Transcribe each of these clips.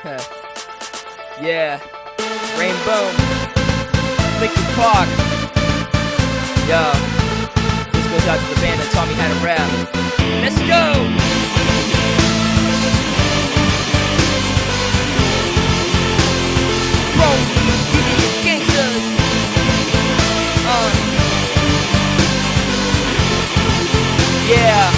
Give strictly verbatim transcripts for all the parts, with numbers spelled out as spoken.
Yeah. Rainbow. Linkin Park. Yo. This goes out to the band that taught me how to rap. Let's go! Bro, these gangsters. Uh. Yeah.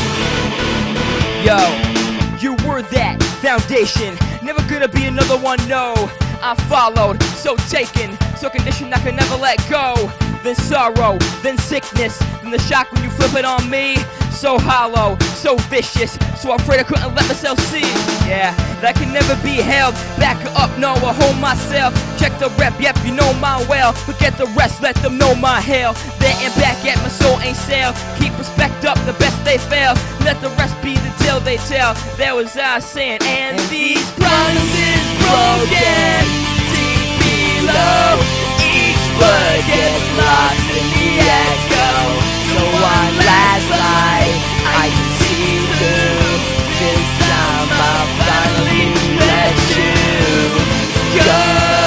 Yo, you were that foundation. Never gonna be another one, no. I followed, so taken, so conditioned I could never let go. Then sorrow, then sickness, then the shock when you flip it on me. So hollow, so vicious, so afraid I couldn't let myself see. Yeah, that can never be held back up, no, I hold myself. Check the rep, yep, you know my well. Forget the rest, let them know my hell. There and back at my soul ain't sale. Keep respect up, the best they fail. Let the rest be the tale they tell. There was I saying, and, and these promises broken deep below. Each word gets lost in the echo. So one last lie I can see through. This time I'll finally let you go,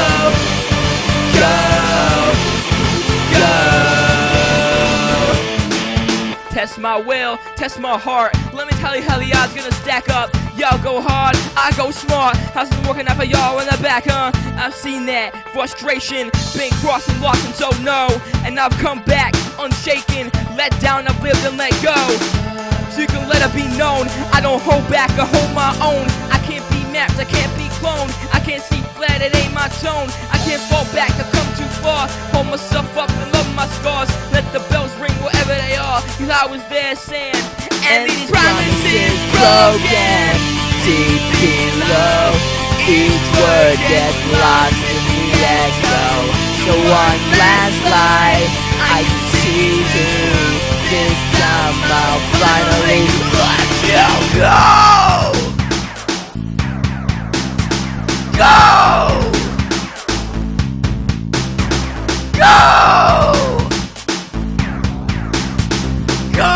go, go. Test my will, test my heart. Let me tell you how the odds gonna stack up. Y'all go hard, I go smart. How's it working out for y'all in the back, huh? I've seen that frustration, been crossed and lost and so no. And I've come back unshaken, let down, I've lived and let go. So you can let it be known, I don't hold back, I hold my own. I can't be mapped, I can't be cloned. I can't see flat, it ain't my tone. I can't fall back, I've come too far. Hold myself up and love my scars. Let the bells ring wherever they are. Cause I was there saying, and these promises broken deep below. Each word gets lost in the echo. So one last lie I can see through. This time I'll finally let you go. Go! Go! Go!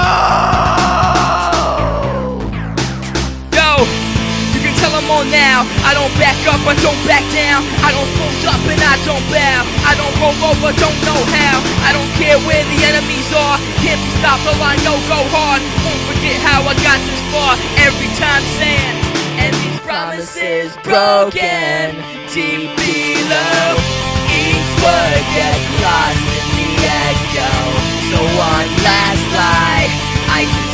Yo, you can tell I'm on now. I don't back up, I don't back down. I don't fold up and I don't bow. I don't roll over, don't know how. I don't care where the enemies are. Can't be stopped, all I know, go hard. Won't forget how I got this far. Every time saying, and these promises broken deep below. Each word gets lost in the echo. So one last lie I